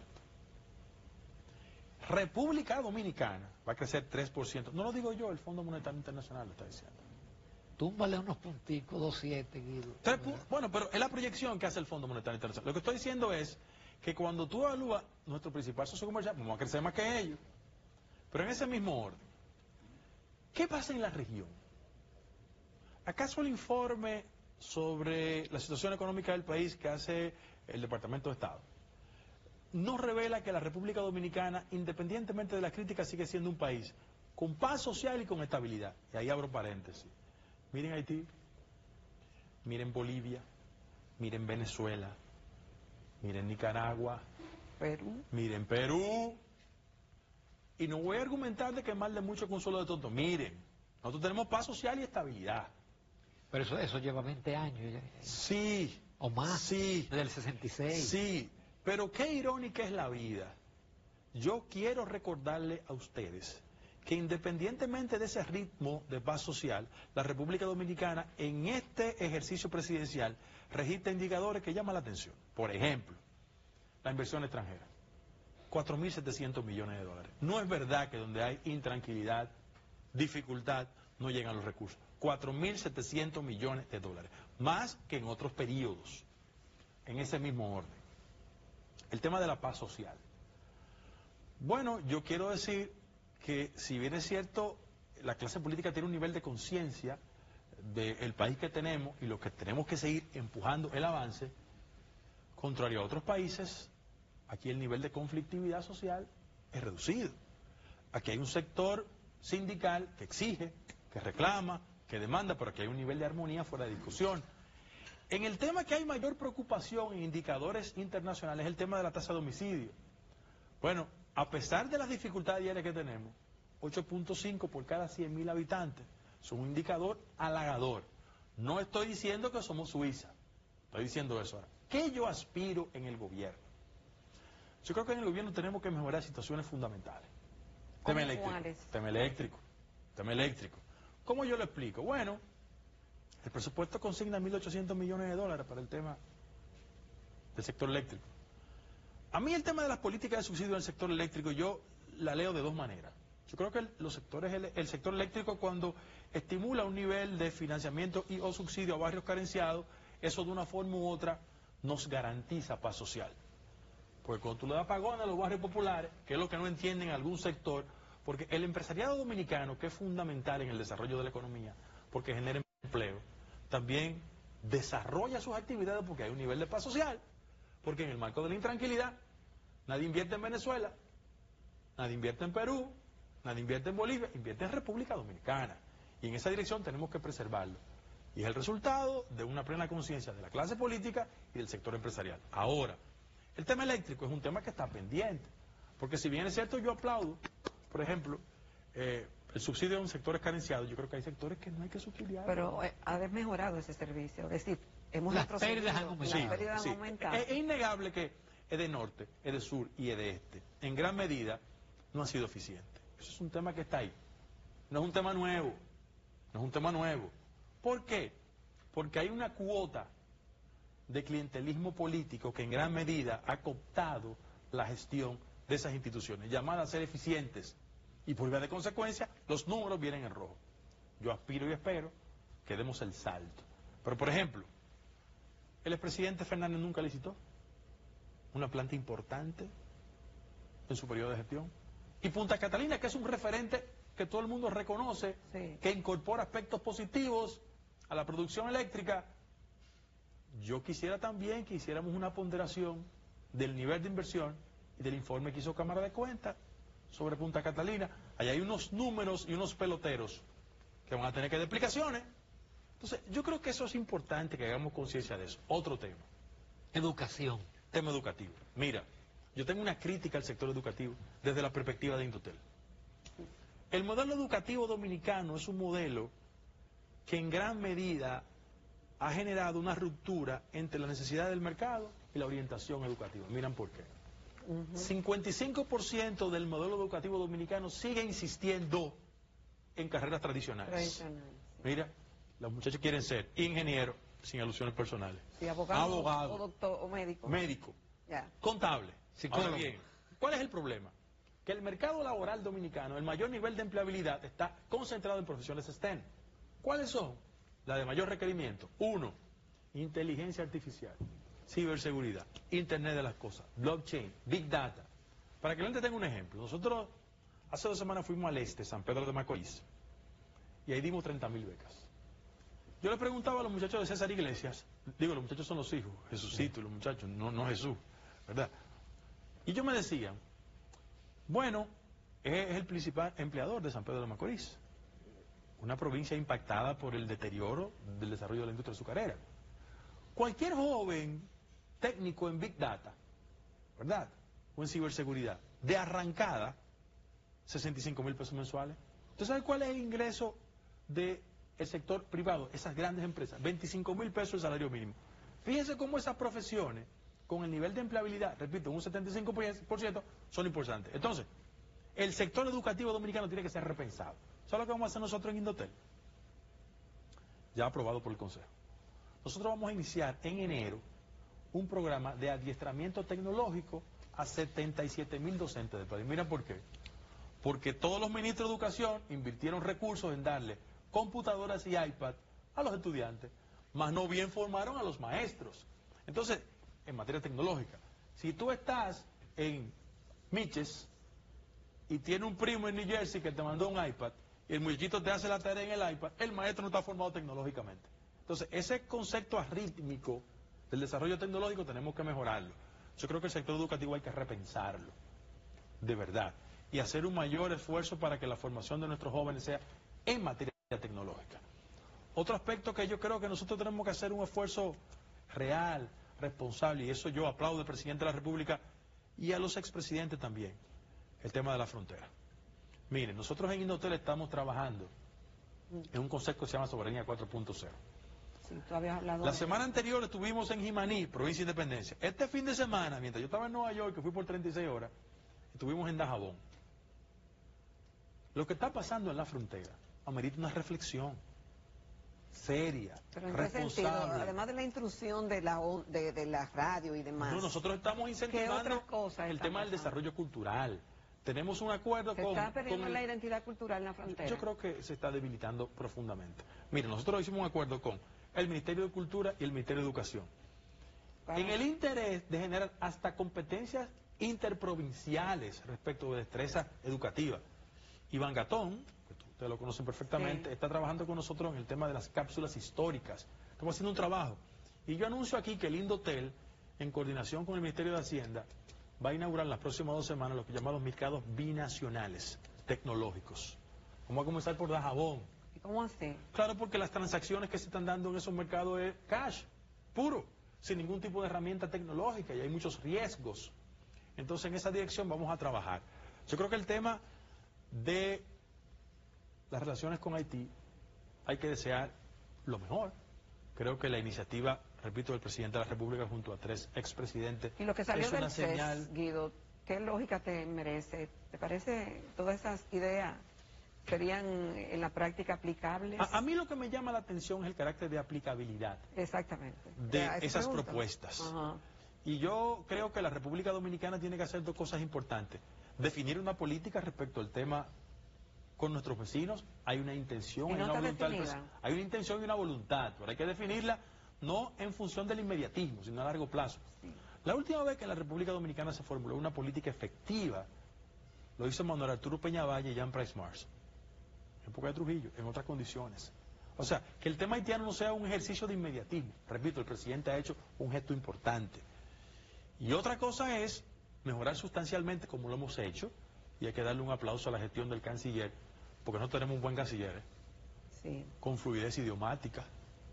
República Dominicana va a crecer 3%. No lo digo yo, el Fondo Monetario Internacional lo está diciendo. Túmbale unos punticos, 2.7, Guido. Bueno, pero es la proyección que hace el Fondo Monetario Internacional. Lo que estoy diciendo es que cuando tú evalúas nuestro principal socio comercial, vamos a crecer más que ellos. Pero en ese mismo orden, ¿qué pasa en la región? ¿Acaso el informe sobre la situación económica del país que hace el Departamento de Estado no revela que la República Dominicana, independientemente de las críticas, sigue siendo un país con paz social y con estabilidad. Y ahí abro paréntesis. Miren Haití, miren Bolivia, miren Venezuela, miren Nicaragua, Perú. Miren Perú. Y no voy a argumentar de que mal de mucho con solo de tonto. Miren, nosotros tenemos paz social y estabilidad. Pero eso lleva 20 años. Sí. O más. Sí. Desde el 66. Sí. Pero qué irónica es la vida. Yo quiero recordarle a ustedes que independientemente de ese ritmo de paz social, la República Dominicana en este ejercicio presidencial registra indicadores que llaman la atención. Por ejemplo, la inversión extranjera. 4.700 millones de dólares. No es verdad que donde hay intranquilidad, dificultad, no llegan los recursos. 4.700 millones de dólares. Más que en otros periodos. En ese mismo orden. El tema de la paz social. Bueno, yo quiero decir que si bien es cierto, la clase política tiene un nivel de conciencia del país que tenemos y lo que tenemos que seguir empujando el avance, contrario a otros países, aquí el nivel de conflictividad social es reducido. Aquí hay un sector sindical que exige, que reclama, que demanda, pero aquí hay un nivel de armonía fuera de discusión. En el tema que hay mayor preocupación en indicadores internacionales es el tema de la tasa de homicidio. Bueno, a pesar de las dificultades diarias que tenemos, 8.5 por cada 100.000 habitantes, son un indicador halagador. No estoy diciendo que somos Suiza, estoy diciendo eso ahora. ¿Qué yo aspiro en el gobierno? Yo creo que en el gobierno tenemos que mejorar situaciones fundamentales. Tema eléctrico. ¿Cómo yo lo explico? Bueno, el presupuesto consigna 1.800 millones de dólares para el tema del sector eléctrico. A mí el tema de las políticas de subsidio del sector eléctrico yo la leo de dos maneras. Yo creo que el sector eléctrico cuando estimula un nivel de financiamiento y o subsidio a barrios carenciados, eso de una forma u otra nos garantiza paz social. Porque cuando tú le das apagón a los barrios populares, que es lo que no entienden algún sector, porque el empresariado dominicano, que es fundamental en el desarrollo de la economía, porque genera empleo, también desarrolla sus actividades porque hay un nivel de paz social, porque en el marco de la intranquilidad, nadie invierte en Venezuela, nadie invierte en Perú, nadie invierte en Bolivia, invierte en República Dominicana. Y en esa dirección tenemos que preservarlo. Y es el resultado de una plena conciencia de la clase política y del sector empresarial. Ahora, el tema eléctrico es un tema que está pendiente, porque si bien es cierto yo aplaudo, por ejemplo, el subsidio a un sector carenciado, yo creo que hay sectores que no hay que subsidiar. Pero ha desmejorado ese servicio, es decir, hemos las pérdidas han aumentado. Es innegable que de norte, de sur y de este, en gran medida, no ha sido eficiente. Eso es un tema que está ahí. No es un tema nuevo. ¿Por qué? Porque hay una cuota de clientelismo político que en gran medida ha cooptado la gestión de esas instituciones, llamadas a ser eficientes. Y por vía de consecuencia, los números vienen en rojo. Yo aspiro y espero que demos el salto. Pero, por ejemplo, el expresidente Fernández nunca licitó una planta importante en su periodo de gestión. Y Punta Catalina, que es un referente que todo el mundo reconoce, que incorpora aspectos positivos a la producción eléctrica, yo quisiera también que hiciéramos una ponderación del nivel de inversión y del informe que hizo Cámara de Cuentas sobre Punta Catalina. Allá hay unos números y unos peloteros que van a tener que dar explicaciones. Entonces, yo creo que eso es importante, que hagamos conciencia de eso. Otro tema. Educación. Tema educativo. Mira, yo tengo una crítica al sector educativo desde la perspectiva de Indotel. El modelo educativo dominicano es un modelo que en gran medida ha generado una ruptura entre la necesidad del mercado y la orientación educativa. Miran por qué. 55% del modelo educativo dominicano sigue insistiendo en carreras tradicionales. Mira, los muchachos quieren ser ingenieros, sin alusiones personales, sí, abogado, o doctor, o médico, contable, psicólogo. Ahora bien, ¿cuál es el problema? Que el mercado laboral dominicano, el mayor nivel de empleabilidad está concentrado en profesiones STEM. ¿Cuáles son? La de mayor requerimiento. 1, inteligencia artificial, ciberseguridad, Internet de las cosas, blockchain, Big Data. Para que la gente tenga un ejemplo, nosotros hace 2 semanas fuimos al este, San Pedro de Macorís, y ahí dimos 30.000 becas. Yo le preguntaba a los muchachos de César Iglesias, digo, los muchachos son los hijos, Jesucito y los muchachos, no Jesús, ¿verdad? Y ellos me decían, bueno, es el principal empleador de San Pedro de Macorís, una provincia impactada por el deterioro del desarrollo de la industria azucarera. Cualquier joven técnico en Big Data, ¿verdad?, o en ciberseguridad, de arrancada, 65.000 pesos mensuales. ¿Usted sabe cuál es el ingreso del sector privado? Esas grandes empresas, 25.000 pesos el salario mínimo. Fíjense cómo esas profesiones, con el nivel de empleabilidad, repito, un 75%, son importantes. Entonces, el sector educativo dominicano tiene que ser repensado. ¿Sabe lo que vamos a hacer nosotros en Indotel? Ya aprobado por el Consejo. Nosotros vamos a iniciar en enero un programa de adiestramiento tecnológico a 77.000 docentes del país. Mira por qué. Porque todos los ministros de educación invirtieron recursos en darle computadoras y iPad a los estudiantes, más no bien formaron a los maestros. Entonces, en materia tecnológica, si tú estás en Miches y tiene un primo en New Jersey que te mandó un iPad y el muchachito te hace la tarea en el iPad, el maestro no está formado tecnológicamente. Entonces, ese concepto arrítmico del desarrollo tecnológico tenemos que mejorarlo. Yo creo que el sector educativo hay que repensarlo, de verdad, y hacer un mayor esfuerzo para que la formación de nuestros jóvenes sea en materia tecnológica. Otro aspecto que yo creo que nosotros tenemos que hacer un esfuerzo real, responsable, y eso yo aplaudo al presidente de la República y a los expresidentes también, el tema de la frontera. Miren, nosotros en Indotel estamos trabajando en un concepto que se llama Soberanía 4.0. Sí, tú habías hablado la semana anterior estuvimos en Jimaní, provincia de Independencia. Este fin de semana, mientras yo estaba en Nueva York, que fui por 36 horas, estuvimos en Dajabón. Lo que está pasando en la frontera amerita una reflexión seria, pero ¿en responsable. qué sentido? Además de la intrusión de la radio y demás. No, nosotros estamos incentivando el tema del desarrollo cultural. Tenemos un acuerdo con... ¿Se está perdiendo la identidad cultural en la frontera? Yo creo que se está debilitando profundamente. Miren, nosotros hicimos un acuerdo con el Ministerio de Cultura y el Ministerio de Educación. En el interés de generar hasta competencias interprovinciales respecto de destreza educativa. Iván Gatón, que ustedes lo conocen perfectamente, sí, está trabajando con nosotros en el tema de las cápsulas históricas. Estamos haciendo un trabajo. Y yo anuncio aquí que el Indotel, en coordinación con el Ministerio de Hacienda, va a inaugurar en las próximas 2 semanas lo que llamamos mercados binacionales tecnológicos. Vamos a comenzar por Dajabón. ¿Y cómo así? Claro, porque las transacciones que se están dando en esos mercados es cash, puro, sin ningún tipo de herramienta tecnológica, y hay muchos riesgos. Entonces, en esa dirección vamos a trabajar. Yo creo que el tema de las relaciones con Haití hay que desear lo mejor. Creo que la iniciativa, repito, del presidente de la República junto a 3 expresidentes y lo que salió es una del señal. CES, Guido, ¿qué lógica te merece? ¿Te parece todas esas ideas serían en la práctica aplicables? A mí lo que me llama la atención es el carácter de aplicabilidad. Exactamente. De esas propuestas. Ajá. Y yo creo que la República Dominicana tiene que hacer 2 cosas importantes. Definir una política respecto al tema con nuestros vecinos. Hay una intención, hay una voluntad. Hay una intención y una voluntad, pero hay que definirla no en función del inmediatismo, sino a largo plazo. Sí. La última vez que en la República Dominicana se formuló una política efectiva, lo hizo Manuel Arturo Peñavalle y Jean Price Mars, en época de Trujillo, en otras condiciones. O sea, que el tema haitiano no sea un ejercicio de inmediatismo. Repito, el presidente ha hecho un gesto importante. Y otra cosa es mejorar sustancialmente como lo hemos hecho, y hay que darle un aplauso a la gestión del canciller, porque no tenemos un buen canciller, sí, con fluidez idiomática.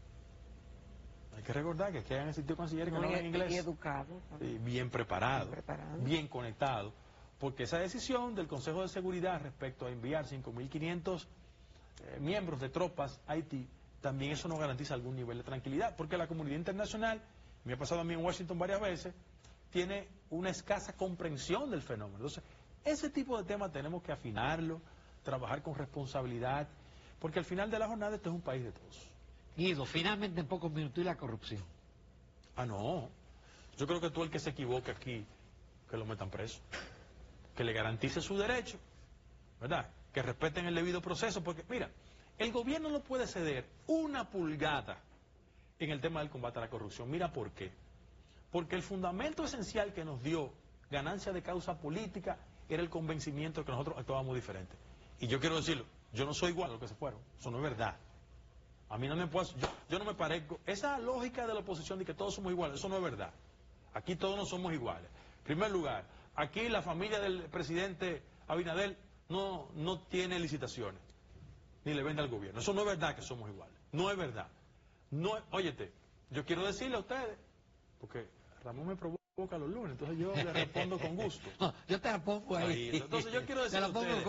Hay que recordar que aquí hayan existido cancilleres que no hablan inglés. Y educados. Bien preparados, bien conectados, porque esa decisión del Consejo de Seguridad respecto a enviar 5.500 miembros de tropas a Haití, también eso nos garantiza algún nivel de tranquilidad, porque la comunidad internacional, me ha pasado a mí en Washington varias veces, tiene una escasa comprensión del fenómeno. Entonces, ese tipo de temas tenemos que afinarlo, trabajar con responsabilidad, porque al final de la jornada este es un país de todos. Guido, finalmente en pocos minutos, ¿y la corrupción? Ah, no. Yo creo que todo el que se equivoque aquí, que lo metan preso. Que le garantice su derecho, ¿verdad? Que respeten el debido proceso, porque, mira, el gobierno no puede ceder una pulgada en el tema del combate a la corrupción. Mira por qué. Porque el fundamento esencial que nos dio ganancia de causa política era el convencimiento de que nosotros actuábamos diferente. Y yo quiero decirlo, yo no soy igual a los que se fueron, eso no es verdad. A mí no me puedo, yo no me parezco. Esa lógica de la oposición de que todos somos iguales, eso no es verdad. Aquí todos no somos iguales. En primer lugar, aquí la familia del presidente Abinader no tiene licitaciones, ni le vende al gobierno. Eso no es verdad que somos iguales. No es verdad. Óyete, yo quiero decirle a ustedes, porque Ramón me provoca los lunes, entonces yo le respondo con gusto. No, yo te la pongo ahí. Entonces yo quiero decirle a ustedes,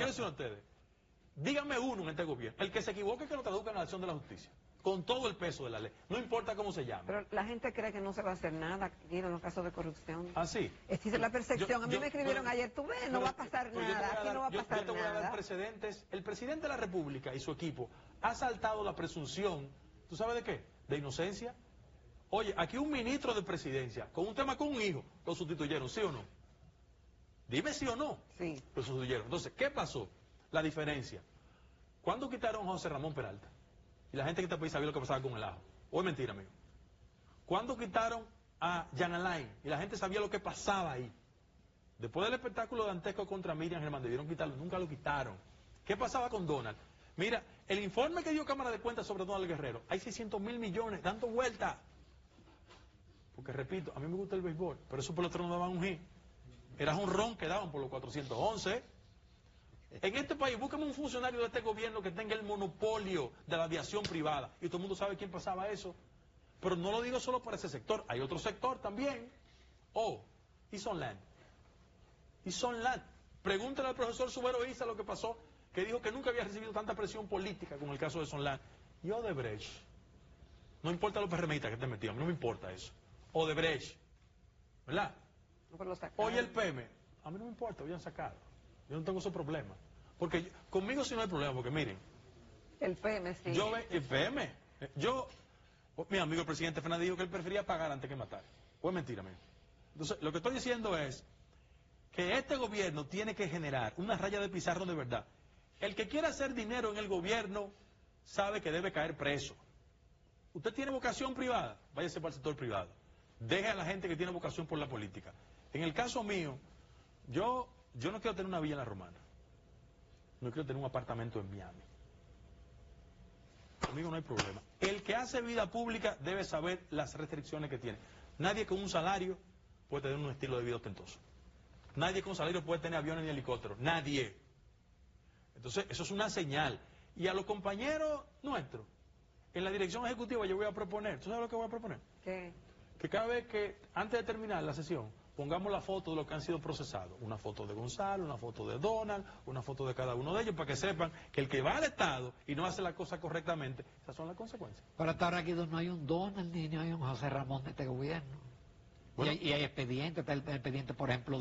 díganme uno en este gobierno, el que se equivoque que lo traduzca en la acción de la justicia, con todo el peso de la ley, no importa cómo se llame. Pero la gente cree que no se va a hacer nada aquí en los casos de corrupción. ¿Ah, sí? Existe la percepción. A mí me escribieron ayer, tú ves, no va a pasar nada, aquí no va a pasar nada. Yo te voy a dar precedentes. El presidente de la República y su equipo ha saltado la presunción, ¿tú sabes de qué? De inocencia. Oye, aquí un ministro de presidencia, con un tema con un hijo, lo sustituyeron, ¿sí o no? Dime sí o no. Sí. Lo sustituyeron. Entonces, ¿qué pasó? La diferencia. ¿Cuándo quitaron a José Ramón Peralta? Y la gente que está país sabía lo que pasaba con el ajo. ¿O es mentira, amigo? ¿Cuándo quitaron a Jan Alain? Y la gente sabía lo que pasaba ahí. Después del espectáculo de Dantesco contra Miriam Germán, debieron quitarlo, nunca lo quitaron. ¿Qué pasaba con Donald? Mira, el informe que dio Cámara de Cuentas sobre Donald Guerrero, hay 600.000 millones dando vuelta. Porque repito, a mí me gusta el béisbol, pero esos peloteros no daban un hit. Era un ron que daban por los 411. En este país, búsqueme un funcionario de este gobierno que tenga el monopolio de la aviación privada. Y todo el mundo sabe quién pasaba eso. Pero no lo digo solo para ese sector, hay otro sector también. Y Sonland. Pregúntale al profesor Subero Isa lo que pasó, que dijo que nunca había recibido tanta presión política como el caso de Sonland. Y Odebrecht. No importa los PRMistas que estén metidos, no me importa eso. Odebrecht. ¿Verdad? Hoy el PM. A mí no me importa, voy a sacarlo. Yo no tengo ese problema. Porque conmigo sí no hay problema, porque miren. El PM, sí. El PM. Mi amigo el presidente Fernández dijo que él prefería pagar antes que matar. O es mentira, amigo. Entonces, lo que estoy diciendo es que este gobierno tiene que generar una raya de pizarro de verdad. El que quiera hacer dinero en el gobierno sabe que debe caer preso. Usted tiene vocación privada, váyase para el sector privado. Deje a la gente que tiene vocación por la política. En el caso mío, yo no quiero tener una villa en La Romana. No quiero tener un apartamento en Miami. Conmigo no hay problema. El que hace vida pública debe saber las restricciones que tiene. Nadie con un salario puede tener un estilo de vida ostentoso. Nadie con salario puede tener aviones ni helicópteros. Nadie. Entonces, eso es una señal. Y a los compañeros nuestros, en la dirección ejecutiva yo voy a proponer. ¿Tú sabes lo que voy a proponer? ¿Qué? Que cada vez que, antes de terminar la sesión, pongamos la foto de los que han sido procesados. Una foto de Gonzalo, una foto de Donald, una foto de cada uno de ellos, para que sepan que el que va al Estado y no hace la cosa correctamente, esas son las consecuencias. Pero hasta ahora aquí no hay un Donald ni hay un José Ramón de este gobierno. Bueno, y hay expedientes, está el expediente, por ejemplo,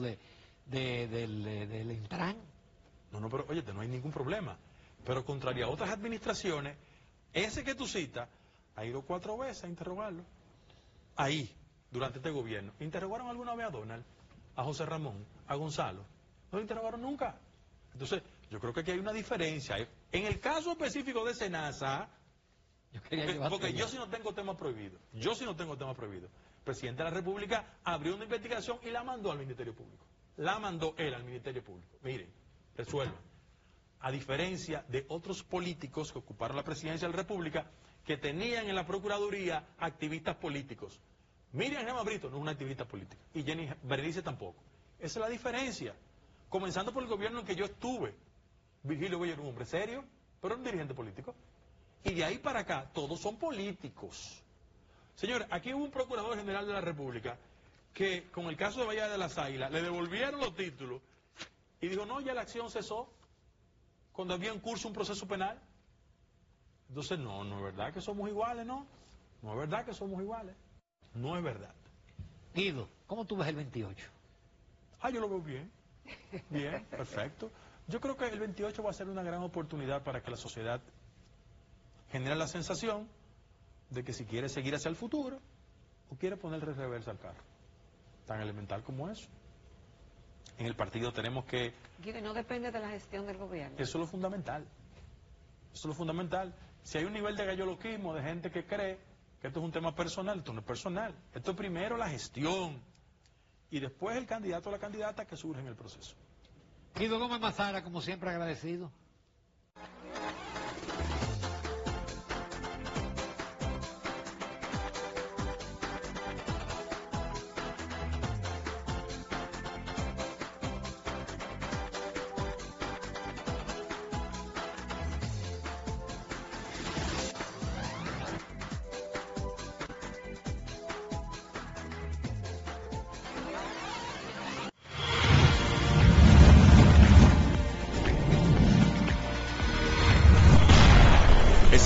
del Intran. No, pero oye, no hay ningún problema. Pero contrario a otras administraciones, ese que tú citas, ha ido 4 veces a interrogarlo. Ahí, durante este gobierno. ¿Interrogaron alguna vez a Donald, a José Ramón, a Gonzalo? No lo interrogaron nunca. Entonces, yo creo que aquí hay una diferencia. En el caso específico de Senasa, porque yo sí no tengo tema prohibido. El presidente de la República abrió una investigación y la mandó al Ministerio Público. La mandó él al Ministerio Público. Miren, resuelvan. A diferencia de otros políticos que ocuparon la presidencia de la República, que tenían en la Procuraduría activistas políticos. Miriam Germán Brito no es una activista política, y Jenny Berenice tampoco. Esa es la diferencia. Comenzando por el gobierno en que yo estuve. Virgilio Boyer era un hombre serio, pero era un dirigente político. Y de ahí para acá, todos son políticos. Señores, aquí hubo un procurador general de la República que, con el caso de Bahía de las Águilas, le devolvieron los títulos y dijo, no, ya la acción cesó cuando había en curso un proceso penal. Entonces, no es verdad que somos iguales, ¿no? No es verdad que somos iguales. No es verdad. Guido, ¿cómo tú ves el 28? Yo lo veo bien. Bien, perfecto. Yo creo que el 28 va a ser una gran oportunidad para que la sociedad genere la sensación de que si quiere seguir hacia el futuro o quiere ponerle reversa al carro. Tan elemental como eso. En el partido tenemos que... Guido, no depende de la gestión del gobierno. Eso es lo fundamental. Eso es lo fundamental. Si hay un nivel de galloloquismo, de gente que cree que esto es un tema personal, esto no es personal. Esto es primero la gestión y después el candidato o la candidata que surge en el proceso. Guido Gómez Mazara, como siempre, agradecido.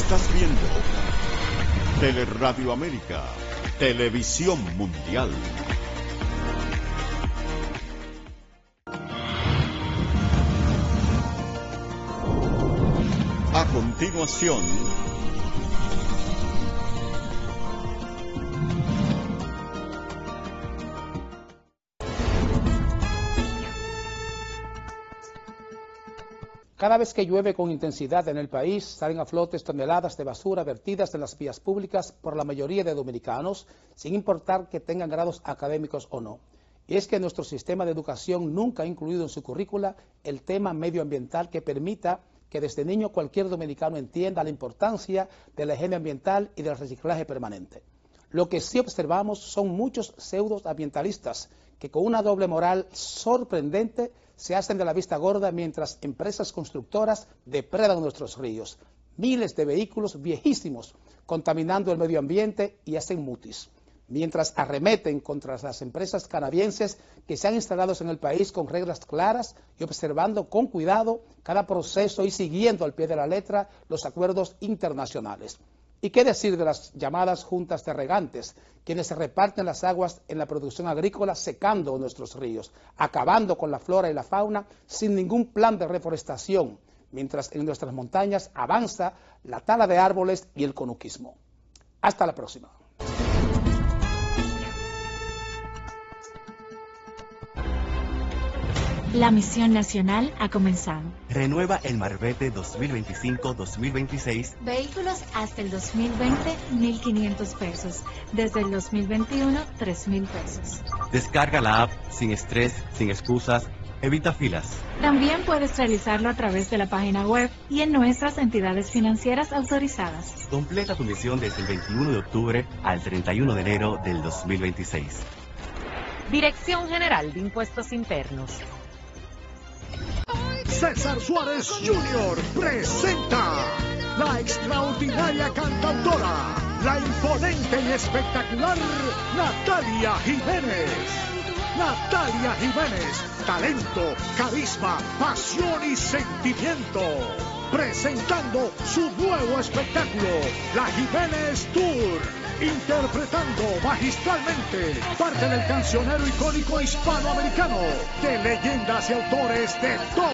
Estás viendo Teleradio América, Televisión Mundial. A continuación, cada vez que llueve con intensidad en el país, salen a flote toneladas de basura vertidas en las vías públicas por la mayoría de dominicanos, sin importar que tengan grados académicos o no. Y es que nuestro sistema de educación nunca ha incluido en su currícula el tema medioambiental que permita que desde niño cualquier dominicano entienda la importancia de la higiene ambiental y del reciclaje permanente. Lo que sí observamos son muchos pseudoambientalistas que con una doble moral sorprendente se hacen de la vista gorda mientras empresas constructoras depredan nuestros ríos. Miles de vehículos viejísimos contaminando el medio ambiente y hacen mutis, mientras arremeten contra las empresas canadienses que se han instalado en el país con reglas claras y observando con cuidado cada proceso y siguiendo al pie de la letra los acuerdos internacionales. ¿Y qué decir de las llamadas juntas de regantes, quienes se reparten las aguas en la producción agrícola secando nuestros ríos, acabando con la flora y la fauna sin ningún plan de reforestación, mientras en nuestras montañas avanza la tala de árboles y el conuquismo? Hasta la próxima. La misión nacional ha comenzado. Renueva el Marbete 2025-2026. Vehículos hasta el 2020, 1.500 pesos. Desde el 2021, 3.000 pesos. Descarga la app sin estrés, sin excusas. Evita filas. También puedes realizarlo a través de la página web y en nuestras entidades financieras autorizadas. Completa tu misión desde el 21 de octubre al 31 de enero del 2026. Dirección General de Impuestos Internos. César Suárez Jr. presenta la extraordinaria cantautora, la imponente y espectacular Natalia Jiménez. Natalia Jiménez, talento, carisma, pasión y sentimiento. Presentando su nuevo espectáculo, La Jiménez Tour. Interpretando magistralmente parte del cancionero icónico hispanoamericano de leyendas y autores de todo